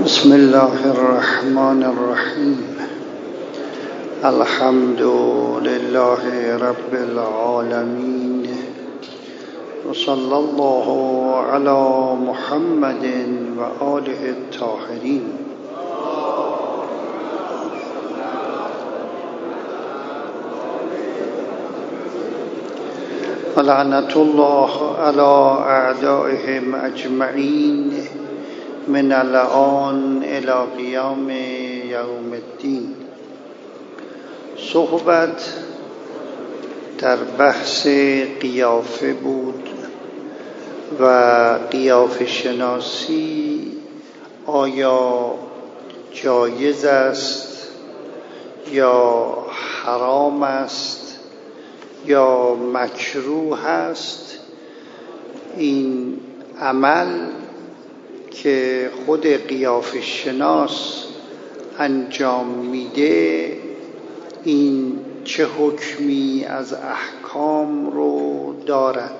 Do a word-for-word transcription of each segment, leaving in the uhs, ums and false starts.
بسم الله الرحمن الرحیم. الحمد لله رب العالمین و صلی الله علی محمد و آله الطاهرین. لعنت الله علی اعدائهم اجمعین من الآن الی قیام یوم الدین. صحبت در بحث قیافه بود و قیافه شناسی آیا جایز است یا حرام است یا مکروه است. این عمل که خود قیافه شناس انجام میده این چه حکمی از احکام رو دارد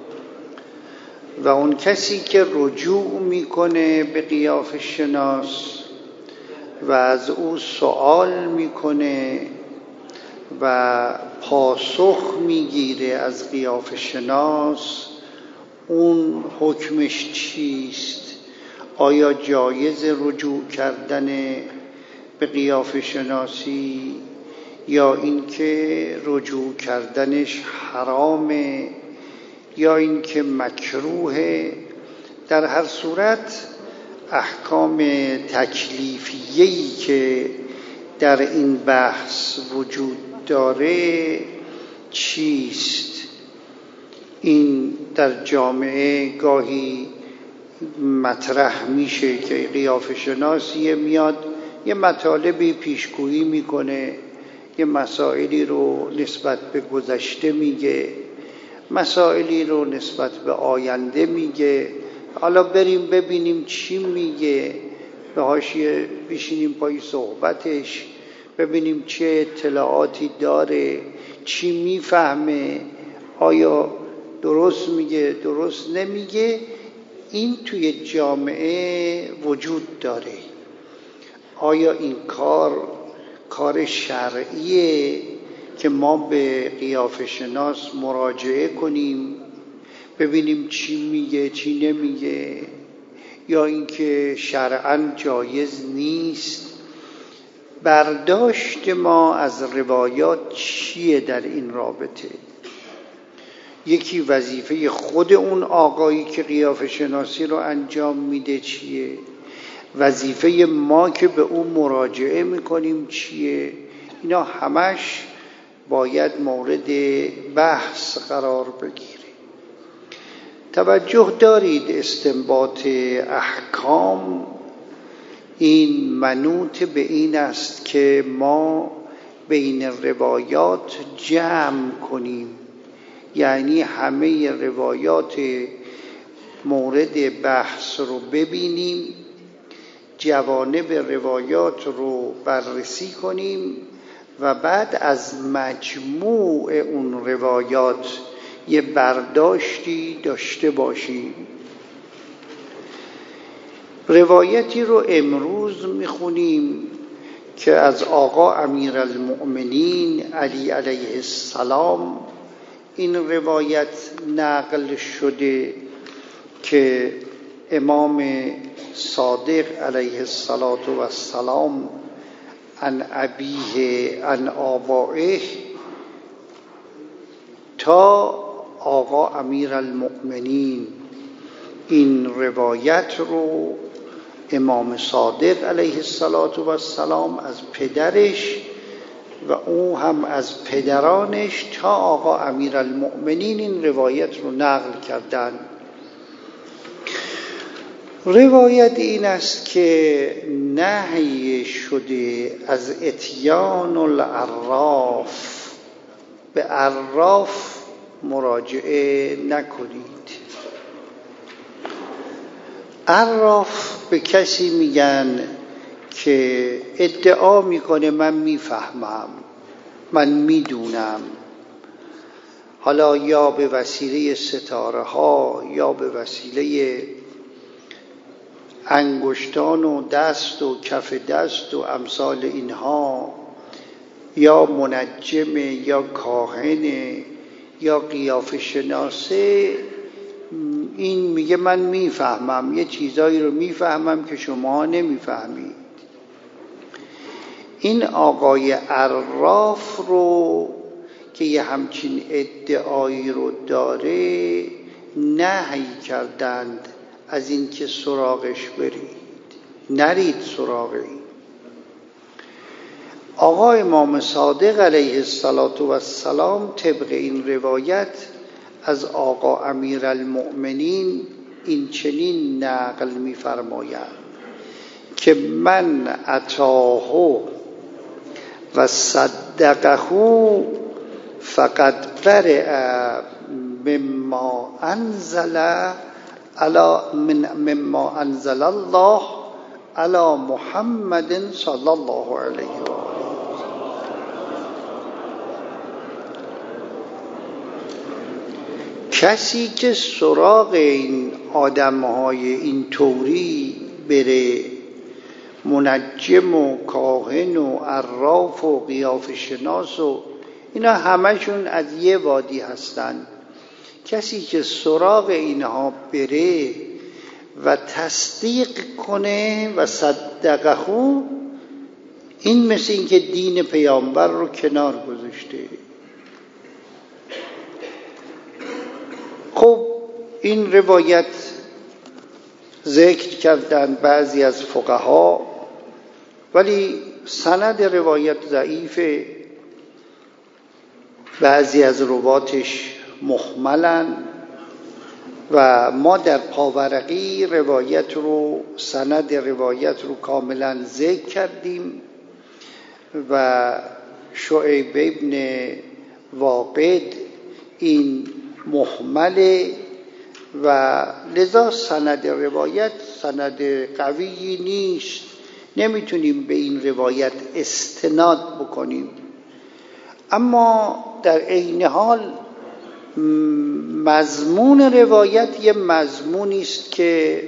و اون کسی که رجوع میکنه به قیافه شناس و از او سوال میکنه و پاسخ میگیره از قیافه شناس، اون حکمش چیست؟ آیا جایز رجوع کردن به قیافه شناسی یا اینکه رجوع کردنش حرامه یا اینکه مکروهه؟ در هر صورت احکام تکلیفیه‌ای که در این بحث وجود داره چیست؟ این در جامعه گاهی مطرح میشه که قیافه شناسی میاد یه مطالبی پیشگویی میکنه، یه مسائلی رو نسبت به گذشته میگه، مسائلی رو نسبت به آینده میگه. حالا بریم ببینیم چی میگه، به حاشیه بشینیم پای صحبتش ببینیم چه اطلاعاتی داره، چی میفهمه، آیا درست میگه درست نمیگه. این توی جامعه وجود داره. آیا این کار کار شرعیه که ما به قیافه شناس مراجعه کنیم ببینیم چی میگه چی نمیگه، یا اینکه شرعاً جایز نیست؟ برداشت ما از روایات چیه در این رابطه؟ یکی وظیفه خود اون آقایی که قیافه شناسی رو انجام میده چیه؟ وظیفه ما که به اون مراجعه میکنیم چیه؟ اینا همش باید مورد بحث قرار بگیره. توجه دارید استنباط احکام این منوط به این است که ما بین روایات جمع کنیم، یعنی همه روایات مورد بحث رو ببینیم، جوانب روایات رو بررسی کنیم و بعد از مجموع اون روایات یه برداشتی داشته باشیم. روایتی رو امروز میخونیم که از آقا امیرالمؤمنین علی علیه السلام این روایت نقل شده که امام صادق علیه السلام عن ابیه عن آبائه تا آقا امیرالمؤمنین این روایت رو امام صادق علیه السلام از پدرش و او هم از پدرانش تا آقا امیرالمؤمنین این روایت رو نقل کردن. روایت این است که نهی شده از اتیان العراف، به عراف مراجعه نکنید. عراف به کسی میگن که ادعا میکنه من میفهمم، من میدونم، حالا یا به وسیله ستاره ها یا به وسیله انگشتان و دست و کف دست و امثال اینها، یا منجمه یا کاهنه یا قیافه شناسه، این میگه من میفهمم، یه چیزایی رو میفهمم که شما نمیفهمید. این آقای عراف رو که یه همچین ادعایی رو داره نهی کردند از این که سراغش برید، نرید سراغ این. آقا امام صادق علیه السلام طبق این روایت از آقا امیرالمؤمنین این چنین نقل می‌فرمایند که من اتاه و صدقه فقد برئ مما انزل علی من مما انزل الله علی محمد صلی الله علیه و آله. کسی که سراغ این آدم‌های این طوری بره، منجم و کاهن و عراف و قیافه شناس و اینا همشون از یه وادی هستن، کسی که سراغ اینها بره و تصدیق کنه و صدقه، این مثل این که دین پیامبر رو کنار گذاشته. خب این روایت ذکر کردن بعضی از فقها، ولی سند روایت ضعیفه، بعضی از رواتش مخملن و ما در پاورقی روایت رو سند روایت رو کاملا ذکر کردیم و شعیب ابن واقد این محمله و لذا سند روایت سند قویی نیست، نمیتونیم به این روایت استناد بکنیم. اما در عین حال مضمون روایت یه مضمونی است که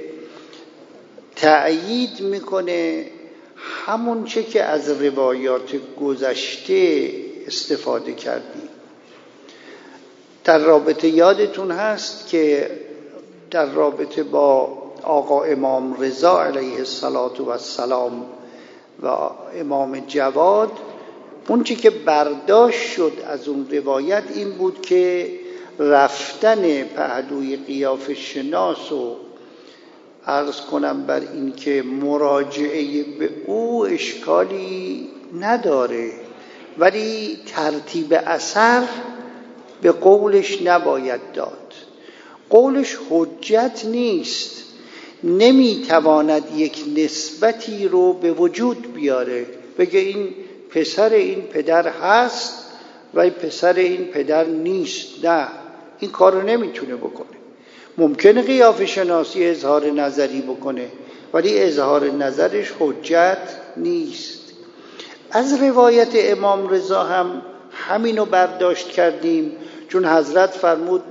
تأیید میکنه همون چه که از روایات گذشته استفاده کردیم. در رابطه یادتون هست که در رابطه با آقا امام رضا علیه السلام و امام جواد، اون چی که برداشت شد از اون روایت این بود که رفتن پهلوی قیافه شناس و عرض کنم بر این که مراجعه به او اشکالی نداره، ولی ترتیب اثر به قولش نباید داد. قولش حجت نیست، نمیتواند یک نسبتی رو به وجود بیاره، بگه این پسر این پدر هست و این پسر این پدر نیست. نه، این کار رو نمیتونه بکنه. ممکنه قیافه شناسی اظهار نظری بکنه، ولی اظهار نظرش حجت نیست. از روایت امام رضا هم همینو برداشت کردیم، چون حضرت فرمود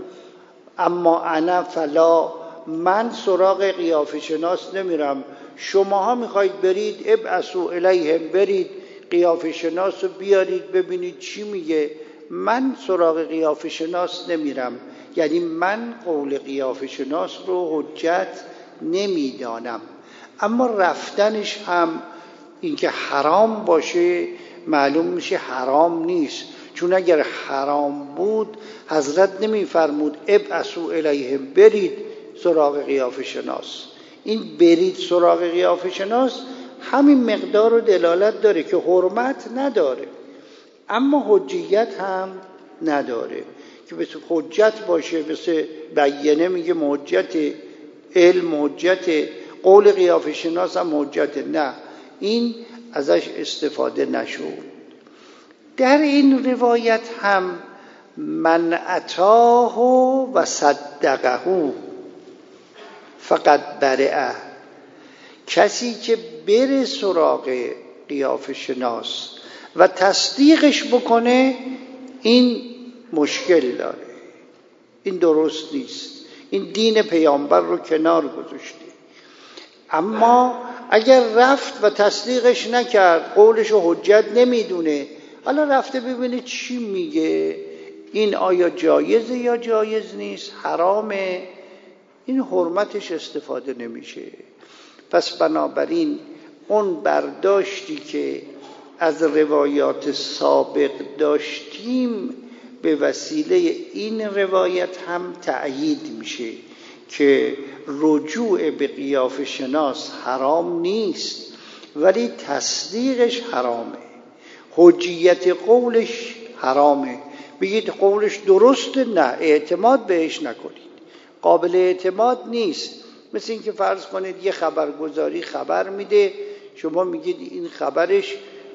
اما انا فلا، من سراغ قیافه شناس نمیرم، شماها میخواید برید ابعثوا الیهم، برید قیافه شناس رو بیارید ببینید چی میگه، من سراغ قیافه شناس نمیرم. یعنی من قول قیافه شناس رو حجت نمیدانم. اما رفتنش هم اینکه حرام باشه معلوم میشه حرام نیست، چون اگر حرام بود حضرت نمیفرمود ابعثوا الیهم، برید سراغ قیافه شناس. این برید سراغ قیافه شناس همین مقدار رو دلالت داره که حرمت نداره، اما حجیت هم نداره که مثل حجت باشه، مثل بیانه میگه حجت، علم حجت، قول قیافه شناس هم حجت. نه، این ازش استفاده نشد. در این روایت هم من اتاه و صدقه فقط برئ، کسی که بره سراغ قیافه شناس و تصدیقش بکنه این مشکل داره، این درست نیست، این دین پیامبر رو کنار گذاشته. اما اگر رفت و تصدیقش نکرد، قولش رو حجت نمیدونه، حالا رفته ببینه چی میگه، این آیا جایزه یا جایز نیست، حرامه، این حرمتش استفاده نمیشه. پس بنابراین اون برداشتی که از روایات سابق داشتیم به وسیله این روایت هم تأیید میشه که رجوع به قیافه شناس حرام نیست، ولی تصدیقش حرامه، حجیت قولش حرامه. بگید قولش درسته، نه، اعتماد بهش نکنید، قابل اعتماد نیست. مثل این که فرض کنید یه خبرگزاری خبر میده، شما میگید این خبرش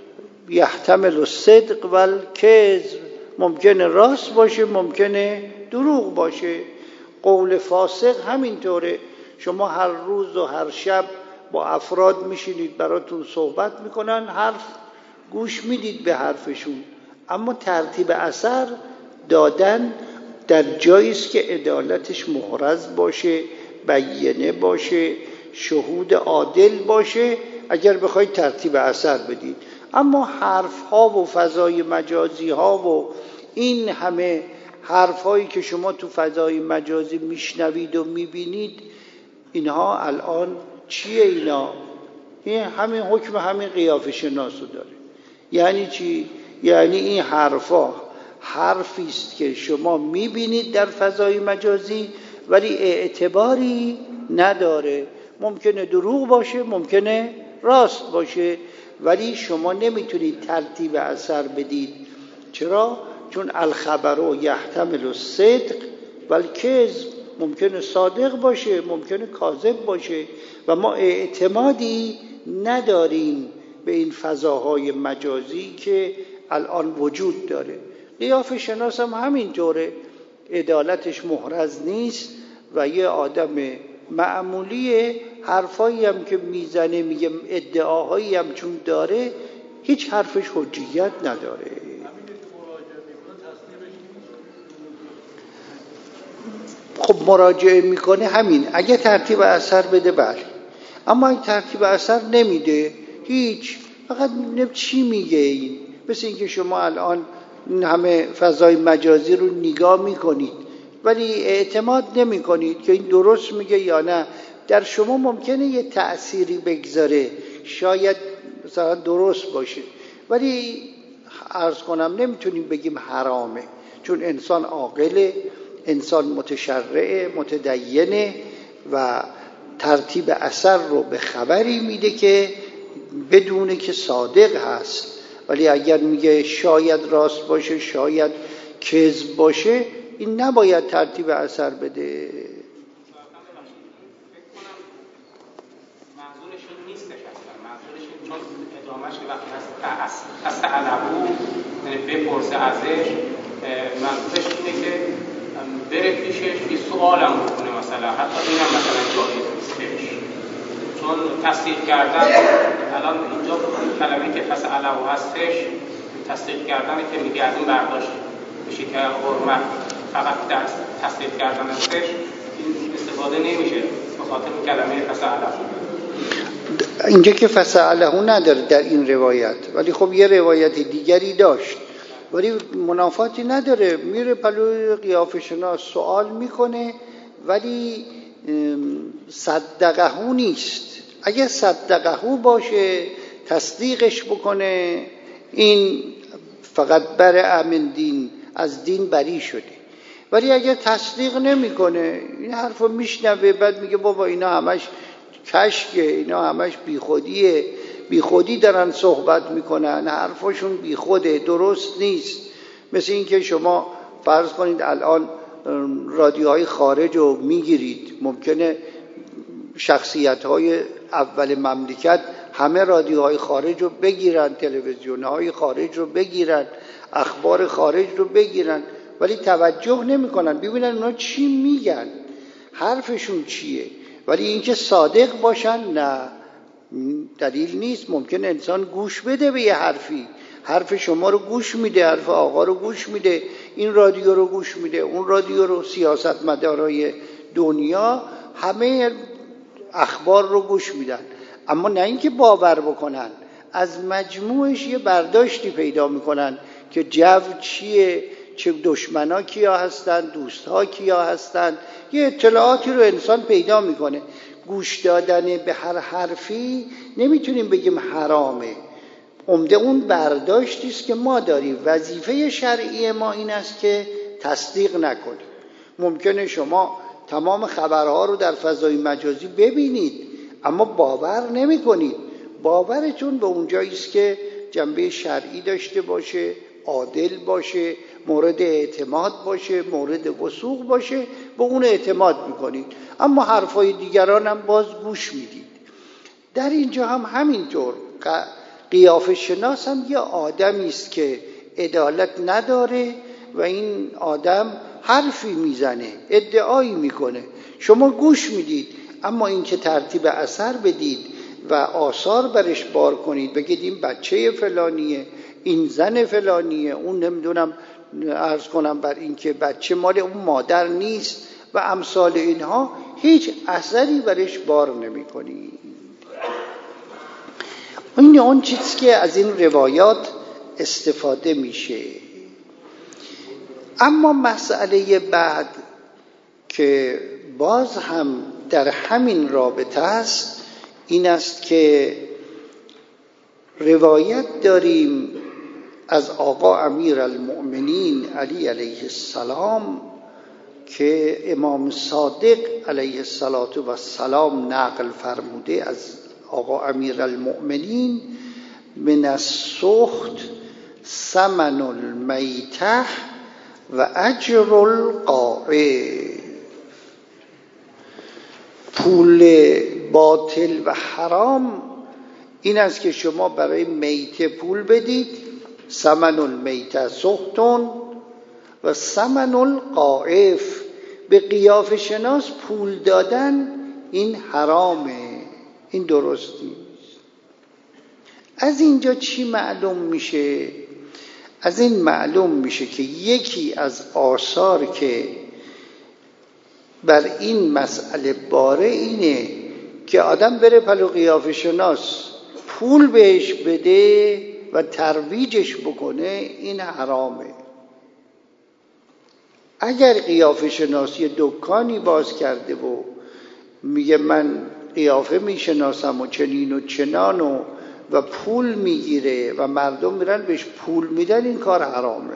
یحتمل الصدق و الکذب، ممکنه راست باشه ممکنه دروغ باشه. قول فاسق همینطوره، شما هر روز و هر شب با افراد میشینید براتون صحبت میکنن، حرف گوش میدید به حرفشون، اما ترتیب اثر دادن در جایی است که عدالتش محرز باشه، بیینه باشه، شهود عادل باشه، اگر بخواید ترتیب اثر بدید. اما حرف ها و فضای مجازی ها و این همه حرف هایی که شما تو فضای مجازی میشنوید و میبینید، اینها الان چیه؟ اینا این همین حکم همین قیافه شناسو داره. یعنی چی؟ یعنی این حرفا حرفی است که شما میبینید در فضای مجازی ولی اعتباری نداره، ممکنه دروغ باشه ممکنه راست باشه، ولی شما نمیتونید ترتیب اثر بدید. چرا؟ چون الخبر یحتمل الصدق و الکذب، ممکنه صادق باشه ممکنه کاذب باشه و ما اعتمادی نداریم به این فضاهای مجازی که الان وجود داره. قیافه شناس هم همینطوره، عدالتش محرز نیست و یه آدم معمولی، حرفایی هم که میزنه میگه ادعاهایی هم چون داره هیچ حرفش حجیت نداره. خب مراجعه میکنه همین، اگه ترتیب اثر بده بله، اما این ترتیب اثر نمیده هیچ، فقط میبینه چی میگه این. مثل این که شما الان همه فضای مجازی رو نگاه میکنید ولی اعتماد نمی کنید که این درست میگه یا نه. در شما ممکنه یه تأثیری بگذاره، شاید مثلا درست باشه، ولی عرض کنم نمیتونیم بگیم حرامه، چون انسان عاقله، انسان متشرعه، متدینه و ترتیب اثر رو به خبری میده که بدونه که صادق هست. ولی اگر میگه شاید راست باشه شاید کذب باشه، این نباید ترتیب اثر بده. منظورشون نیستش اصلا، منظورشون چون ادامهش که وقتی هست هست علمو بپرسه ازش، منظورش اینه که بره پیشش یه سوالم بکنه، مثلا حتی اینم مثلا جایز نیستش، چون تصدیق کردن الان اینجا کلمه که فس علمو هستش، تصدیق کردن که میگه از این برداشت میشه که حرمت فقط در تصدیق کردن هستش، این استفاده نمیشه به خاطر کلمه فسعله. اینجا که فسعله نداره در این روایت، ولی خب یه روایت دیگری داشت ولی منافاتی نداره، میره پلوی قیافه شناس سوال میکنه ولی صدقهو نیست. اگه صدقهو باشه تصدیقش بکنه، این فقط بر امن دین، از دین بری شده. ولی اگه تصدیق نمیکنه، این حرفو میشنوه بعد میگه بابا اینا همش کشکه، اینا همش بیخودیه، بیخودی دارن صحبت میکنن، حرفشون بیخوده، درست نیست. مثل این که شما فرض کنید الان رادیوهای خارج رو میگیرید، ممکنه شخصیت‌های اول مملکت همه رادیوهای خارج رو بگیرن، تلویزیون‌های خارج رو بگیرن، اخبار خارج رو بگیرن، ولی توجه نمی‌کنن ببینن اونا چی میگن، حرفشون چیه. ولی اینکه صادق باشن نه، دلیل نیست. ممکن انسان گوش بده به یه حرفی، حرف شما رو گوش میده، حرف آقا رو گوش میده، این رادیو رو گوش میده، اون رادیو رو. سیاستمدارای دنیا همه اخبار رو گوش میدن، اما نه اینکه باور بکنن، از مجموعش یه برداشتی پیدا میکنن که جو چیه، چه دشمنا کیا هستن، دوستها کیا هستن، یه اطلاعاتی رو انسان پیدا میکنه. گوش دادن به هر حرفی نمیتونیم بگیم حرامه، عمده اون برداشتی است که ما داریم. وظیفه شرعی ما این است که تصدیق نکنیم. ممکنه شما تمام خبرها رو در فضای مجازی ببینید اما باور نمی کنید. باورتون به اونجایی است که جنبه شرعی داشته باشه، عادل باشه، مورد اعتماد باشه، مورد وثوق باشه، به اون اعتماد میکنید. اما حرفای دیگران هم باز گوش میدید. در اینجا هم همینطور. قیافه شناس هم یه آدمی است که عدالت نداره و این آدم حرفی میزنه، ادعایی میکنه، شما گوش میدید، اما این که ترتیب اثر بدید و آثار برش بار کنید، بگید این بچه فلانیه، این زن فلانیه، اون نمیدونم عرض کنم بر این که بچه مال اون مادر نیست و امثال اینها، هیچ اثری برش بار نمی کنید. این اون چیزی که از این روایات استفاده میشه. اما مسئله بعد که باز هم در همین رابطه است این است که روایت داریم از آقا امیر المؤمنین علی علیه السلام که امام صادق علیه السلام نقل فرموده از آقا امیر المؤمنین: من السخط ثمن المیته و اجر القاعد. پول باطل و حرام این است که شما برای میته پول بدید، ثمن المیته سخطون و ثمن القاعف، به قیافه شناس پول دادن این حرامه، این درست نیست. از اینجا چی معلوم میشه؟ از این معلوم میشه که یکی از آثار که بر این مسئله باره اینه که آدم بره پلو قیافه شناس پول بهش بده و ترویجش بکنه، این حرامه. اگر قیافه شناس یه دکانی باز کرده و میگه من قیافه میشناسم و چنین و چنان و و پول میگیره و مردم میرن بهش پول میدن، این کار حرامه.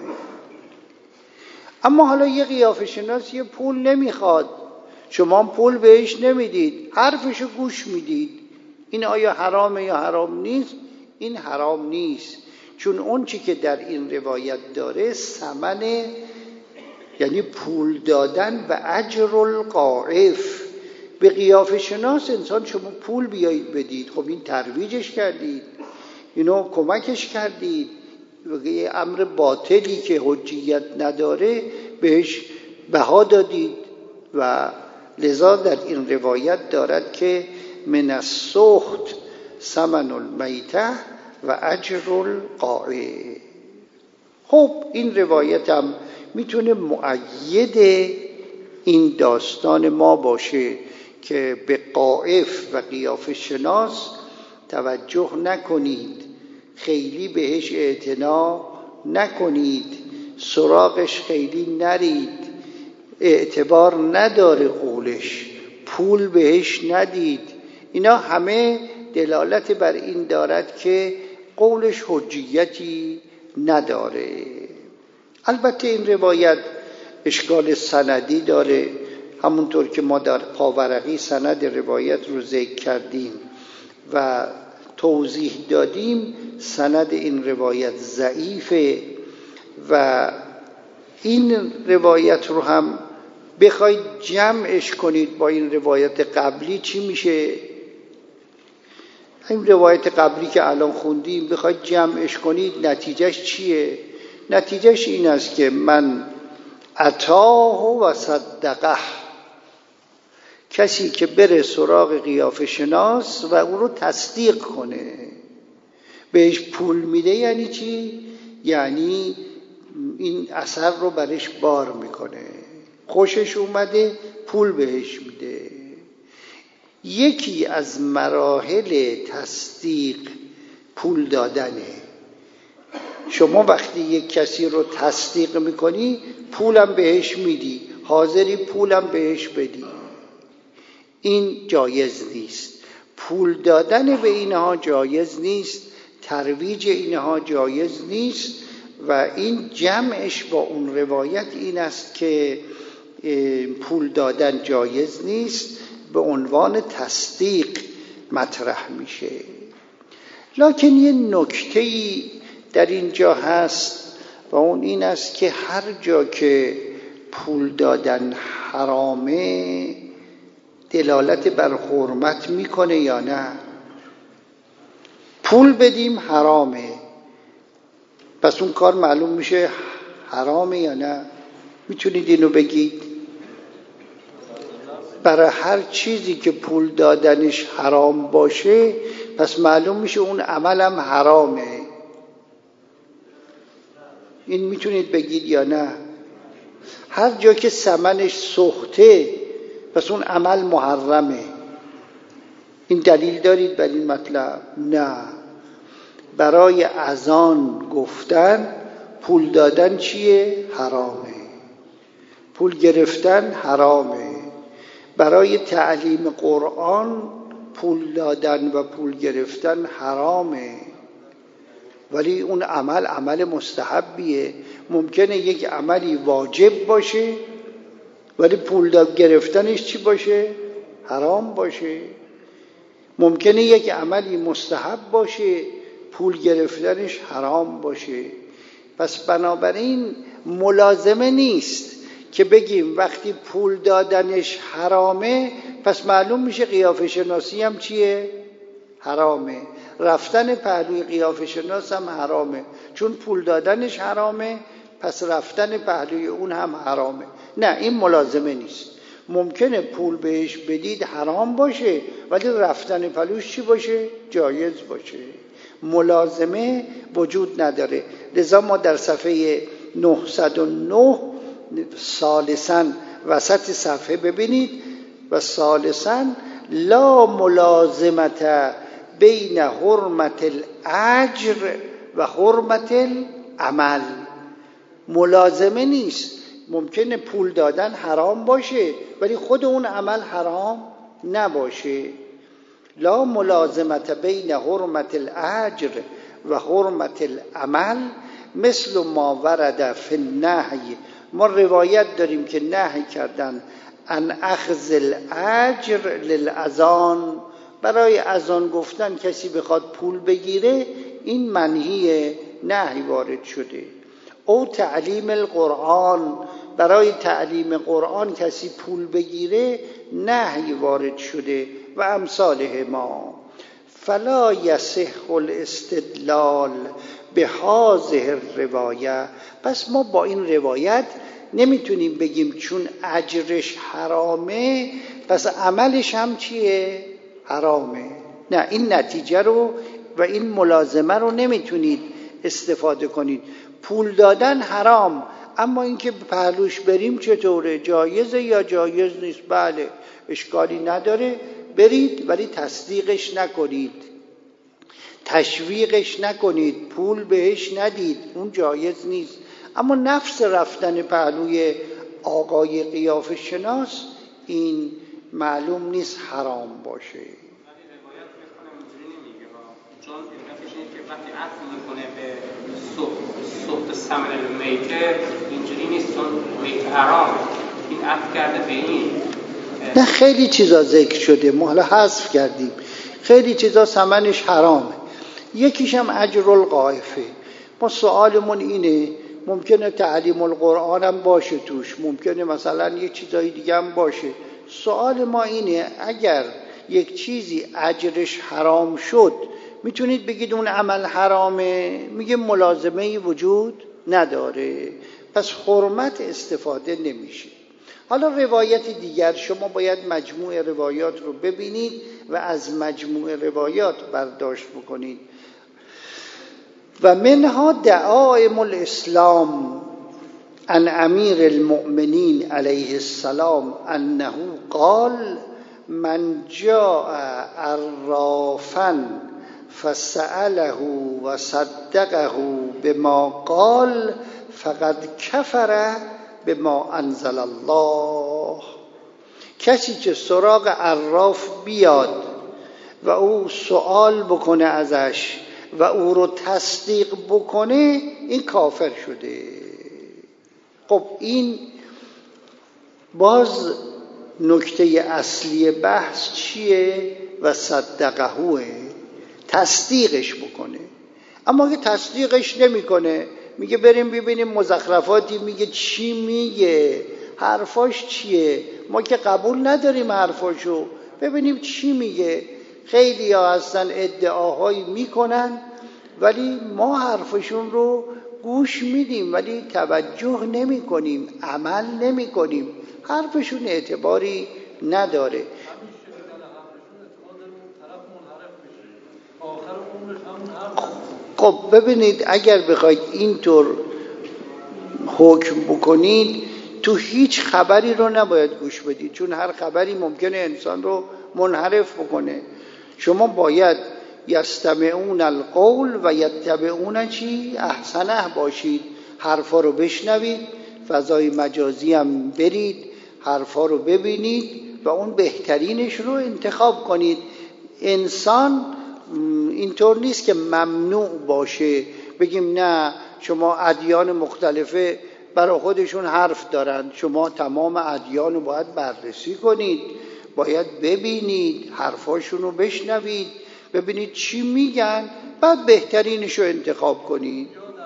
اما حالا یه قیافه شناس یه پول نمیخواد، شما پول بهش نمیدید، حرفشو گوش میدید، این آیا حرامه یا حرام نیست؟ این حرام نیست، چون اون چی که در این روایت داره ثمن، یعنی پول دادن و اجر القاعف. به قیافه شناس انسان شما پول بیایید بدید، خب این ترویجش کردید، اینو کمکش کردید، یه امر باطلی که حجیت نداره بهش بها دادید. و لذا در این روایت دارد که من السخط ثمن المیته و اجر القاعد. خب این روایت هم میتونه مؤید این داستان ما باشه که به قاعف و قیافه شناس توجه نکنید، خیلی بهش اعتنا نکنید، سراغش خیلی نرید، اعتبار نداره قولش، پول بهش ندید. اینا همه دلالت بر این دارد که قولش حجیتی نداره. البته این روایت اشکال سندی داره، همونطور که ما در پاورقی سند روایت رو ذکر کردیم و توضیح دادیم، سند این روایت ضعیفه و این روایت رو هم بخواید جمعش کنید با این روایت قبلی چی میشه؟ این روایت قبلی که الان خوندیم بخواید جمعش کنید نتیجهش چیه؟ نتیجهش این است که من اتاه و صدقه، کسی که بره سراغ قیافه شناس و او رو تصدیق کنه، بهش پول میده. یعنی چی؟ یعنی این اثر رو برش بار میکنه، خوشش اومده پول بهش میده. یکی از مراحل تصدیق پول دادنه. شما وقتی یک کسی رو تصدیق میکنی پولم بهش میدی، حاضری پولم بهش بدی. این جایز نیست. پول دادن به اینها جایز نیست، ترویج اینها جایز نیست. و این جمعش با اون روایت این است که پول دادن جایز نیست، به عنوان تصدیق مطرح میشه. لکن یه نکته‌ای در اینجا هست و اون این است که هر جا که پول دادن حرامه دلالت بر حرمت میکنه یا نه؟ پول بدیم حرامه، پس اون کار معلوم میشه حرامه یا نه؟ میتونید اینو بگید؟ برای هر چیزی که پول دادنش حرام باشه پس معلوم میشه اون عملم حرامه. این میتونید بگید یا نه؟ هر جا که ثمنش سخته پس اون عمل محرمه. این دلیل دارید بر این مطلب؟ نه. برای اذان گفتن پول دادن چیه؟ حرامه. پول گرفتن حرامه. برای تعلیم قرآن پول دادن و پول گرفتن حرامه. ولی اون عمل عمل مستحبیه. ممکنه یک عملی واجب باشه ولی پول گرفتنش چی باشه؟ حرام باشه. ممکنه یک عملی مستحب باشه پول گرفتنش حرام باشه. پس بنابراین ملازمه نیست که بگیم وقتی پول دادنش حرامه پس معلوم میشه قیافه شناسی هم چیه؟ حرامه. رفتن پهلوی قیافه شناس هم حرامه، چون پول دادنش حرامه پس رفتن پهلوی اون هم حرامه. نه، این ملازمه نیست. ممکنه پول بهش بدید حرام باشه ولی رفتن پهلوش چی باشه؟ جایز باشه. ملازمه وجود نداره. لذا ما در صفحه نهصد و نه ثالثاً وسط صفحه ببینید و ثالثاً لا ملازمت بین حرمت الاجر و حرمت العمل. ملازمه نیست. ممکنه پول دادن حرام باشه ولی خود اون عمل حرام نباشه. لا ملازمت بین حرمت الاجر و حرمت العمل مثل ما ورد فی النهی. ما روایت داریم که نهی کردن ان اخذ الاجر للاذان. برای اذان گفتن کسی بخواد پول بگیره این منهی، نهی وارد شده. او تعلیم القرآن، برای تعلیم قرآن کسی پول بگیره نهی وارد شده و امثاله ما. فلا یصح الاستدلال بهذه الروایه. پس ما با این روایت نمیتونیم بگیم چون اجرش حرامه پس عملش هم چیه؟ حرامه. نه، این نتیجه رو و این ملازمه رو نمیتونید استفاده کنید. پول دادن حرام، اما اینکه پهلوش بریم چطوره؟ جایزه یا جایز نیست؟ بله، اشکالی نداره، برید، ولی تصدیقش نکنید، تشویقش نکنید، پول بهش ندید، اون جایز نیست. اما نفس رفتن پهلوی آقای قیافه شناس این معلوم نیست حرام باشه. چون علتش اینه که وقتی عطف میکنه به سخت ثمن المیته اینجوری نیست، چون میت حرامه، این عطف کرده به این. نه، خیلی چیزا ذکر شده، ما حالا حذف کردیم. خیلی چیزا ثمنش حرامه. یکیش هم اجر القائفه. ما سوالمون اینه، ممکنه تعلیم القرآن هم باشه توش، ممکنه مثلا یک چیزای دیگه هم باشه. سوال ما اینه اگر یک چیزی اجرش حرام شد میتونید بگید اون عمل حرامه؟ میگه ملازمه‌ای وجود نداره، پس حرمت استفاده نمیشه. حالا روایت دیگر، شما باید مجموع روایات رو ببینید و از مجموع روایات برداشت بکنید. و منها دعائم الاسلام عن امیر المؤمنین علیه السلام انه قال من جاء عرافا فسأله و صدقه بما قال فقد کفر بما انزل الله. کسی که سراغ عراف بیاد و او سوال بکنه ازش و او رو تصدیق بکنه، این کافر شده. خب این باز نکته اصلی بحث چیه؟ و صدقهوه، تصدیقش بکنه. اما اگه تصدیقش نمیکنه، میگه بریم ببینیم مزخرفاتی میگه، چی میگه، حرفاش چیه، ما که قبول نداریم حرفاشو، ببینیم چی میگه. خیلی ها هستن ادعاهایی میکنن ولی ما حرفشون رو گوش میدیم ولی توجه نمی کنیم، عمل نمی کنیم، حرفشون اعتباری نداره. خب ببینید، اگر بخواید اینطور حکم بکنید تو هیچ خبری رو نباید گوش بدید، چون هر خبری ممکنه انسان رو منحرف بکنه. شما باید یستمعون القول و یتبعون چی؟ احسنه باشید، حرفا رو بشنوید، فضای مجازی هم برید، حرفا رو ببینید و اون بهترینش رو انتخاب کنید. انسان اینطور نیست که ممنوع باشه، بگیم نه شما ادیان مختلفه برای خودشون حرف دارن، شما تمام ادیان رو باید بررسی کنید، باید ببینید، حرفاشون رو بشنوید، ببینید چی میگن، بعد بهترینش رو انتخاب کنید.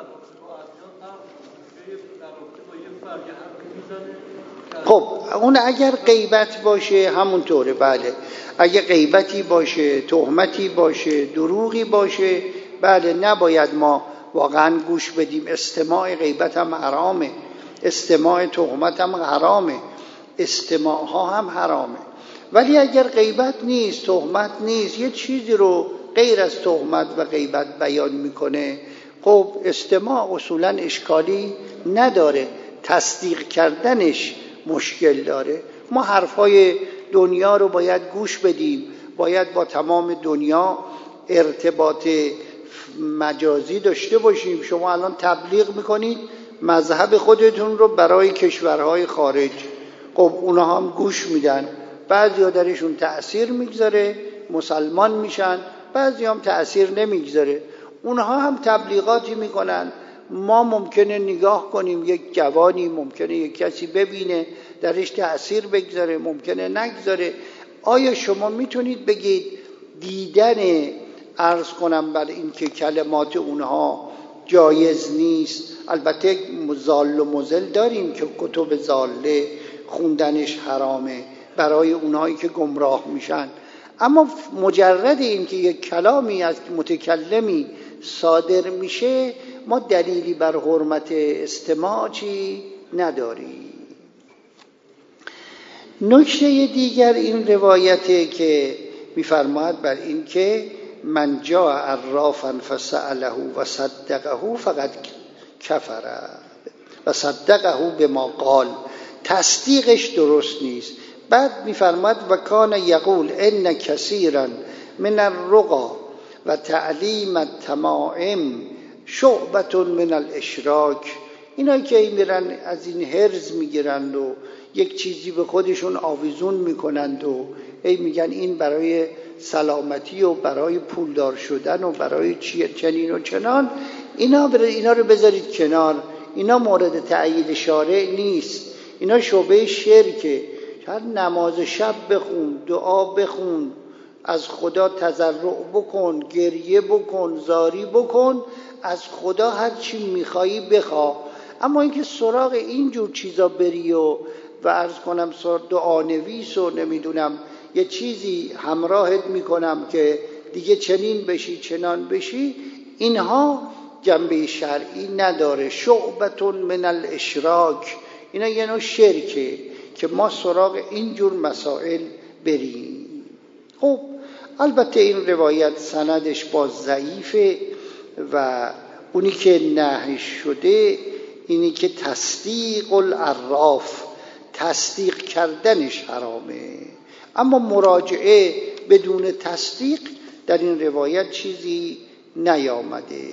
خب اون اگر غیبت باشه همونطوره، بله. اگه غیبتی باشه، تهمتی باشه، دروغی باشه، بله نباید ما واقعا گوش بدیم. استماع غیبت هم حرامه، استماع تهمت هم حرامه، استماع ها هم حرامه. ولی اگر غیبت نیست، تهمت نیست، یه چیزی رو غیر از تهمت و غیبت بیان میکنه، خب استماع اصولا اشکالی نداره، تصدیق کردنش مشکل داره. ما حرفای دنیا رو باید گوش بدیم، باید با تمام دنیا ارتباط مجازی داشته باشیم. شما الان تبلیغ میکنید مذهب خودتون رو برای کشورهای خارج، خب اونها هم گوش میدن، بعضی ها درشون تأثیر میگذاره، مسلمان میشن، بعضی هم تأثیر نمیگذاره، اونها هم تبلیغاتی میکنن. ما ممکنه نگاه کنیم، یک جوانی ممکنه یک کسی ببینه درش تأثیر بگذاره، ممکنه نگذاره. آیا شما میتونید بگید دیدن، عرض کنم بر این که کلمات اونها جایز نیست؟ البته زال و مزل داریم که کتب زاله خوندنش حرامه برای اونهایی که گمراه میشن، اما مجرد این که یک کلامی از متکلمی صادر میشه ما دلیلی بر حرمت استماع چی نداریم. نکته دیگر این روایته که میفرماید بر این که من جاء عرافا فسأله و صدقه فقد کفر و صدقه بما قال، تصدیقش درست نیست. بعد میفرماید و کان یقول ان کثیرا من الرقى و تعلیم التمائم شعبة من الاشراک. اینایی که میرن از این هرز میگیرند و یک چیزی به خودشون آویزون میکنند و ای میگن این برای سلامتی و برای پولدار شدن و برای چنین و چنان، اینا اینا رو بذارید کنار، اینا مورد تأیید شارع نیست، اینا شعبه شرکه. هر نماز شب بخون، دعا بخون، از خدا تضرع بکن، گریه بکن، زاری بکن، از خدا هر چی میخوایی بخواه. اما اینکه سراغ اینجور چیزا بری و و عرض کنم دعا نویس و نمیدونم یه چیزی همراهت میکنم که دیگه چنین بشی چنان بشی، اینها جنبه شرعی نداره. شعبة من الاشراک، اینا یه نوع شرکه که ما سراغ اینجور مسائل بریم. خب البته این روایت سندش باز ضعیفه و اونی که نهی شده اینی که تصدیق العراف، تصدیق کردنش حرامه. اما مراجعه بدون تصدیق در این روایت چیزی نیامده.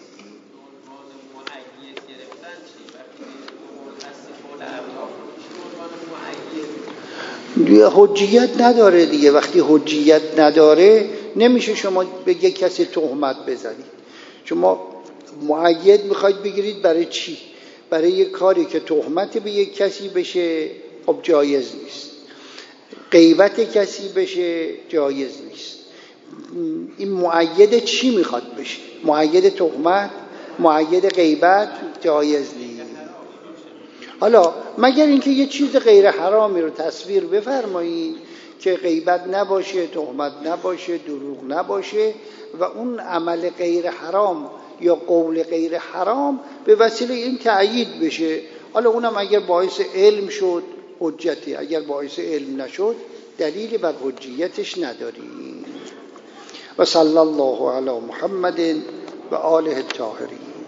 حجیت نداره دیگه. وقتی حجیت نداره نمیشه شما به یک کسی تهمت بزنید. شما مؤید میخواید بگیرید برای چی؟ برای یک کاری که تهمت به یک کسی بشه، خب جایز نیست. غیبت کسی بشه، جایز نیست. این مؤید چی میخواد بشه؟ مؤید تهمت، مؤید غیبت، جایز نیست. حالا مگر اینکه یه چیز غیر حرامی رو تصویر بفرمایید که غیبت نباشه، تهمت نباشه، دروغ نباشه و اون عمل غیر حرام یا قول غیر حرام به وسیله این تأیید بشه. حالا اونم اگر باعث علم شد حجتی، اگر باعث علم نشد دلیلی بر حجیتش نداریم. و صلی الله علی محمد و آله الطاهرین.